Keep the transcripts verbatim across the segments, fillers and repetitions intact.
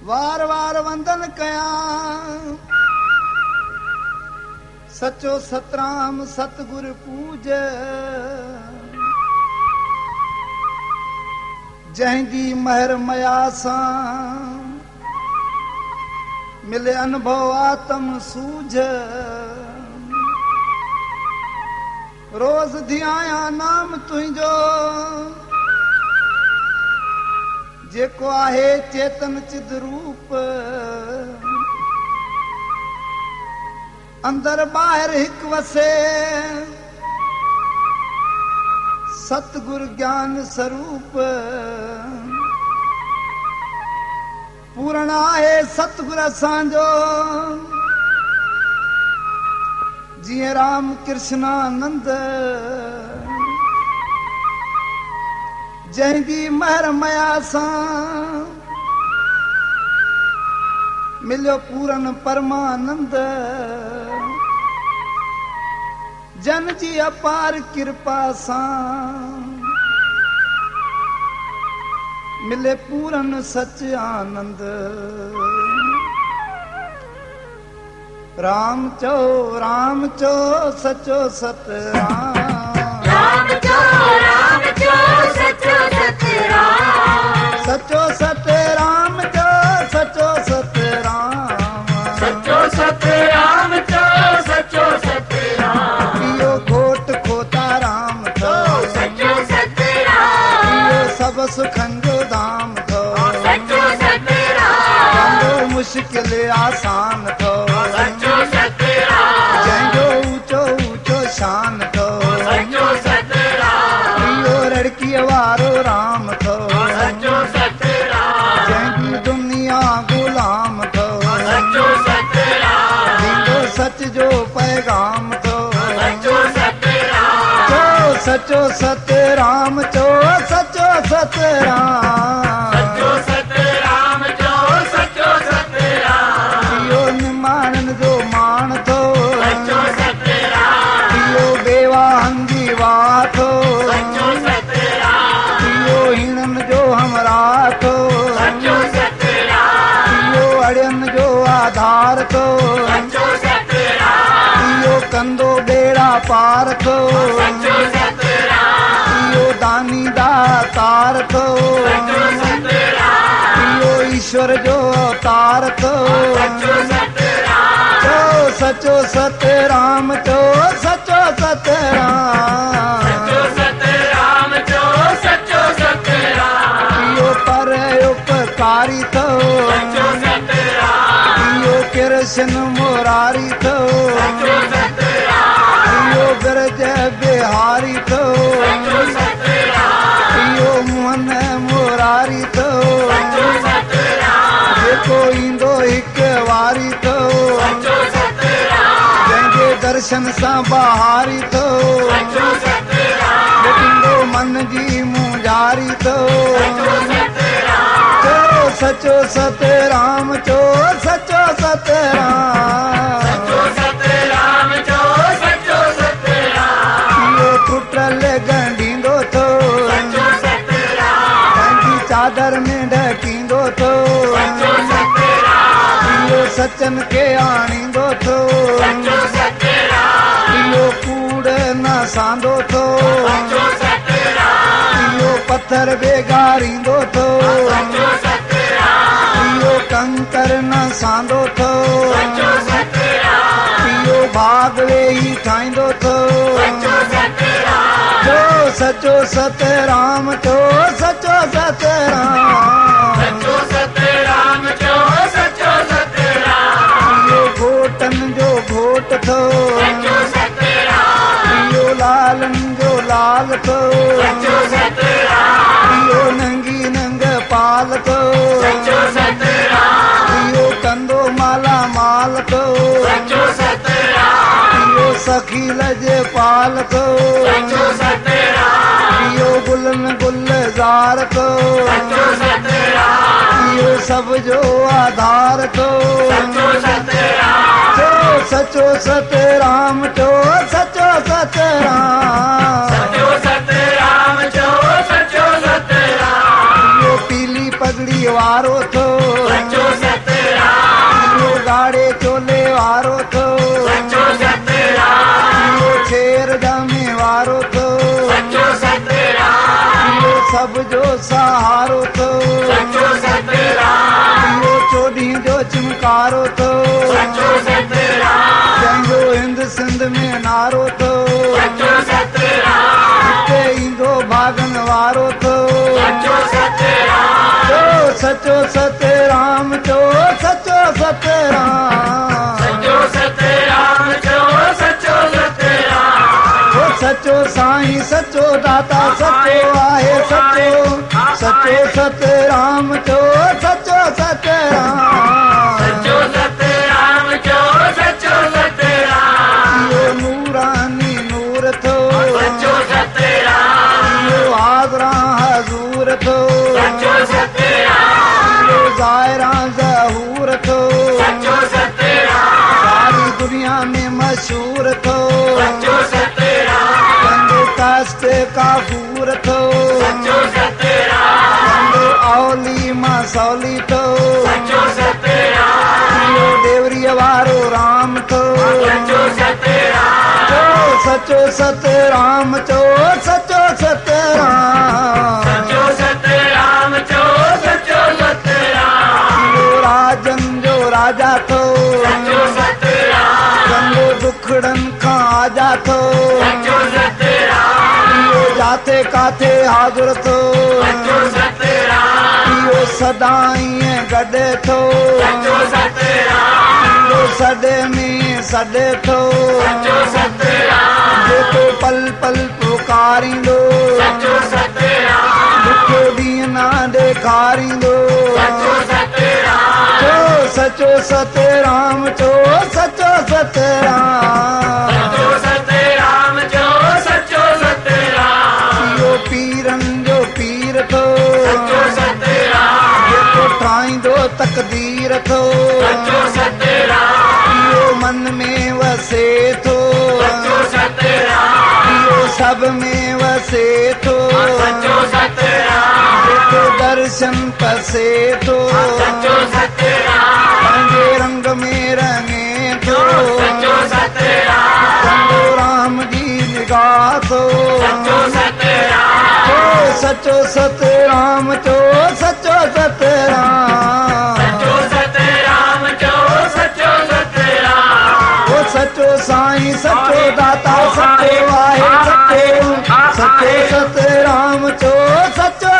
वार वार वंदन कयां सचो सतराम सतगुर पूज जंहिंजी महर मया सां मिले अनुभव आत्म सूझ रोज धियाया नाम तुंहिंजो जेको आहे चेतन चिद रूप अंदर ॿाहिरि हिकु वसे सतगुरु ज्ञान स्वरूप पूर्ण आहे सतगुरु असांजो जीअं राम कृष्णानंद जंहिंजी महर मया सां मिलियो पूरन परमानंद जन जी अपार कृपा सां मिले पूरन सच आनंद राम चो राम चो सचो सत राम राम चो राम चो सचो सत राम सचो सत राम चो सचो सत राम सचो सत राम चो सचो सत राम इहो घोट खोता राम थो सचो सत राम इहो सब सुखन जो धाम थो सचो सत राम ॾाढो मुश्किल आसान थो सचो सत राम जंहिंजो ऊंचो ऊंचो शान थो सचो सत राम इहो रड़कीअ वारो राम थो सचो सत राम जंहिंजी दुनिया गुलाम थो सचो सत राम ॾींदो सच जो पैगाम थो सचो सत राम चो सचो सत राम चो सचो सत राम सचो सत राम चो सचो सत राम इहो निमाणन जो मान थो सचो सत राम इहो बेवाहन जी वाह थो सचो सत राम इहो हिनन जो हमरा थो सचो सत राम इहो अड़ियन जो आधार थो सचो सत राम इहो कंदो बेड़ा पार थो सचो सत राम इहो दानी दातार थो सचो सत राम इहो ईश्वर जो अवतार थो सचो सत राम चो सचो सत राम चो सचो सत राम सचो सत राम चो सचो सत राम इहो पर उपकारी थो सचो सत राम इहो कृष्ण मुरारी थो सचो सत राम इहो बिरज बिहारी थो सचो सत राम इहो मोहन मुरारी थो सचो सत राम जेको ईंदो हिकु वारी थो सचो सत राम जंहिंजे दर्शन सां बहारी थो सचो सत राम ॾींदो मन जी मुंझारी थो सचो सत राम चो सचो सत राम चो सचो सत राम सचो सत राम चो सचो सत राम इहो टुटल ॻंढींदो थो सचो सत राम पंहिंजी चादर में ढकींदो थो सचो सत राम इहो सचन खे आणींदो थो सचो सत राम इहो कूड़ न सांदो थो सचो सत राम इहो पत्थर बेगारींदो थो सचो सत राम इहो कंकर न सांदो थो सचो सत राम इहो भाग वेही ठाहींदो थो सचो सत राम चो सचो सत राम चो सचो सत राम सचो सत राम चो सचो सत राम इहो घोटन जो घोट थो सचो सत राम इहो लालन जो लाल थो सचो सत राम इहो नंगी नंग पाल थो सचो सत राम इहो कंदो माला माल थो सचो सत राम इहो सखी लज पाल थो सचो सत राम इहो गुलन गुलज़ार थो सचो सत राम इहो सब जो आधार थो सचो सत राम चो सचो सत राम चो सचो सत राम सचो सत राम चो सचो सत राम इहो पीली पगड़ी वारो थो सचो सत सब जो सहारो थो सचो सतराम इहो चोॾहीं जो चिमकारो थो सचो सतराम जंहिंजो हिंद सिंध में नारो थो सचो सतराम हिते ईंदो भागन वारो थो सचो सतराम चो सचो सतराम चो सचो सतराम सचो सतराम चो सचो सतराम ओ सचो साईं सचो दाता सचो आहे सचो सचो सतराम चो सचो सतराम सचो सतराम चो सचो सतराम इहो नूरानी नूर थो सचो सतराम इहो हाज़रा हज़ूर थो सचो सतराम इहो ज़ाहिरा ज़हूर थो सचो सतराम सारी दुनिया में मशहूर थो सचो सतराम कंदो कष्ट काफ़ूर थो सचो सतराम कंदो औली मां सौली थो सचो सतराम इहो देवरीअ वारो राम थो सचो सतराम चो सचो सतराम चो सचो सतराम सचो सतराम चो सचो सतराम इहो राजन जो राजा थो सचो सतराम कंदो दुखड़नि खां आजा थो सचो सतराम इहो जाते काथे हाज़ुर थो सचो सतराम इहो सदा ईअं गॾु थो सचो सतराम इहो सॾे में सॾे थो सचो सतराम जेको पल पल पुकारींदो सचो सतराम दुखो ॾींहुं न ॾेखारींदो सचो सतराम चो सचो सतराम चो सचो सतराम सचो सतराम चो सचो सतराम इहो पीरनि जो पीर थो सचो सतराम जेको ठाहींदो तकदीर थो सचो सतराम इहो मन में वसे थो सचो सतराम इहो सभ में वसे थो सचो सतराम जेको दर्शन पसे थो सचो सतराम पंहिंजे रंग में रंगे थो सचो सतराम कंदो राम जी निगाह थो सचो सतराम चो सचो सतराम चो सचो सतराम सचो सतराम चो सचो सतराम ओ सचो साईं सचो दाता सचो आहे सचो सचो सतराम चो सचो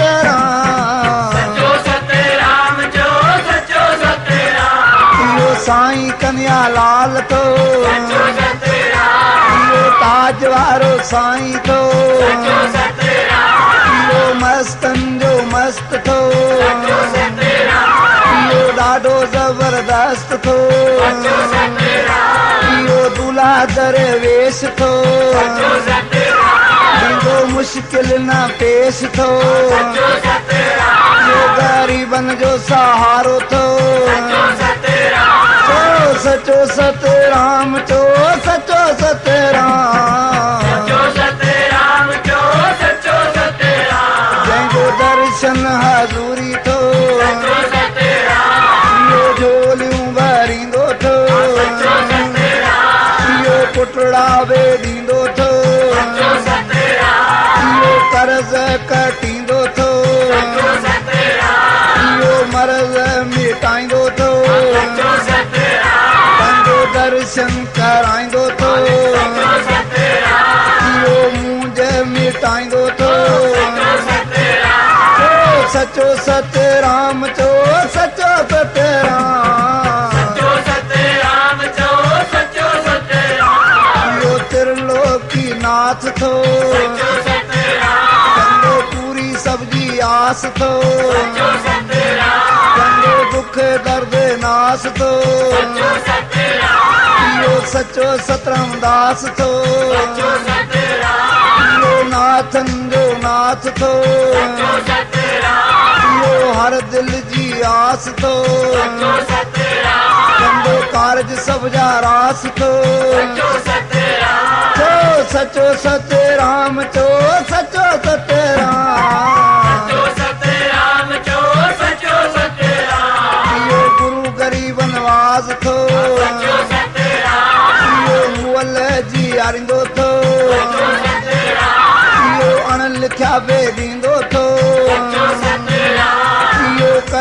सतराम सचो सतराम चो सचो सतराम इहो साईं कन्या लाल थो सचो सतराम इहो ताज वारो साईं थो सचो सतराम इहो मस्तनि जो मस्त थो सचो सतराम इहो ॾाढो ज़बरदस्त थो सचो सतराम इहो दूल्हा दरवेश थो सचो सतराम ॾींदो मुश्किल न पेश थो सचो सतराम इहो ग़रीबनि जो सहारो थो सचो सतराम चो सचो सतराम चो सचो सतराम सचो सतराम चो सचो सतराम जंहिंजो दर्शन हज़ूरी थो सचो सतराम इहो झोलियूं भरींदो थो सचो सतराम इहो पुटड़ा बि ॾींदो थो सचो सतराम इहो कर्ज़ कटींदो थो सचो सतराम इहो मर्ज़ मिटाईंदो थो सचो सतराम पंहिंजो दर्शन कराईंदो थो सचो सतराम इहो मूंझ मिटाईंदो थो सचो सतराम चो सचो सतराम चो सचो सतराम सचो सतराम चो सचो सतराम इहो त्रिलोकी नाथ थो सचो सतराम कंदो पूरी सब्जी आस थो सचो सतराम कंदो दुख दर्द नास थो सचो सतराम इहो सचो सतराम दास थो सचो सतराम इहो नाथन जो नाथ थो सचो सतराम इहो हर दिल जी आस थो सचो सतराम कंदो कारज सभ जा रास थो सचो सतराम चो सचो सतराम चो सचो सतराम सचो सतराम चो सचो सतराम इहो गुरु गरीब नवाज़ थो सचो सतराम इहो मुअल जी यारींदो थो सचो सतराम इहो अण लिखिया बि ॾींदो थो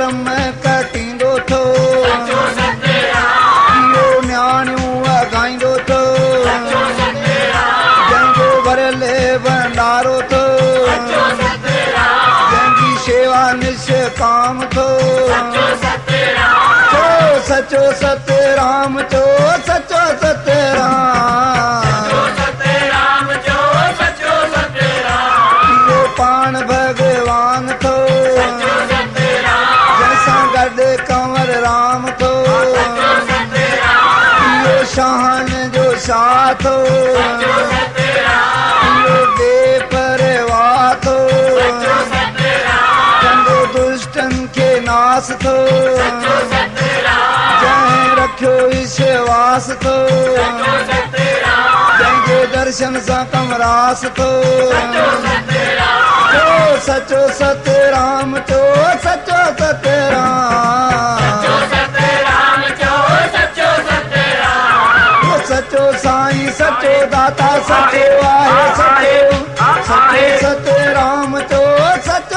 कर्म कटींदो थो सचो सतराम इहो न्याणियूं अॻाईंदो थो सचो सतराम जंहिंजो भरियले भंडारो थो सचो सतराम जंहिंजी शेवा निष्काम थो सचो सतराम चो सचो सतराम चो सचो सतराम सतराम जो सचो सतराम इहो पाण भॻवान थो सचो सतराम जंहिंसां गॾु कंवर राम थो सचो सतराम इहो शाहन जो शाह थो सचो सतराम इहो बेपरवाह थो सचो सतराम कंदो दुष्टनि खे नास थो सचो सतराम जंहिं रखियो विश्वास थो सचो सतराम जंहिंजे दर्शन सां कमरास थो सचो सतराम चो सचो सतराम चो सचो सतराम सचो सतराम जो सचो सतराम ओ सचो साईं सचो दाता सचो आहे सचो सचो सतराम चो सचो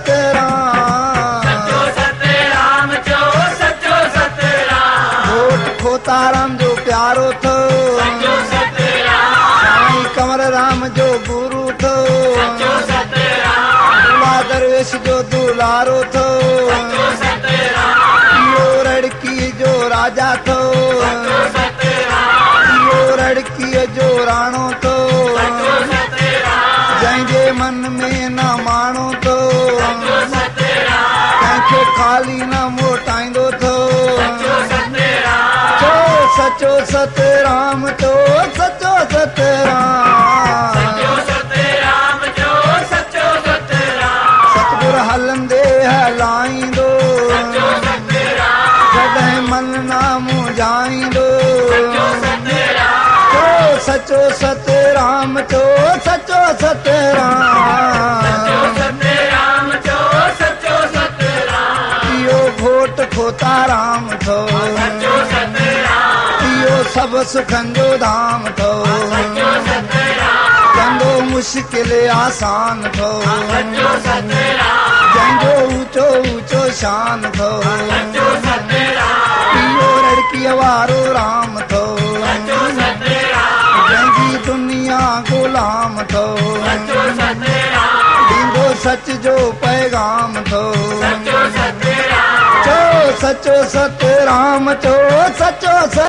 सतराम सचो सतराम जो सचो सतराम घोट खोताराम जो प्यारो थो सचो सतराम साईं कंवर राम जो गुरु थो सचो सतराम दूल्हा दरवेश जो दुलारो थो सचो सतराम इहो रड़की जो राजा थो सचो सतराम इहो रड़कीअ जो राणो थो सचो सतराम जंहिंजे मन में न माणो थो सचो सतराम कंहिंखे ख़ाली न मोटाईंदो थो सचो सतराम चो सचो सतराम चो सचो सतराम सचो सतराम जो सचो सतराम सतगुर हलंदे हलाईंदो सचो सतराम कॾहिं मन न मुंझाईंदो सचो सतराम चो सचो सतराम चो सचो सतराम सचो सतराम जो सचो सतराम इहो घोट खोताराम थो सचो सतराम इहो सभु सुखनि जो धाम थो सचो सतराम कंदो मुश्किल आसान थो सचो सतराम जंहिंजो ऊचो ऊचो शान थो सचो सतराम इहो रड़कीअ वारो राम थो सचो सतराम जंहिंजी दुनिया गुलाम थो सचो सतराम ॾींदो सच जो पैगाम थो सचो सतराम चो सचो सतराम चो सचो सत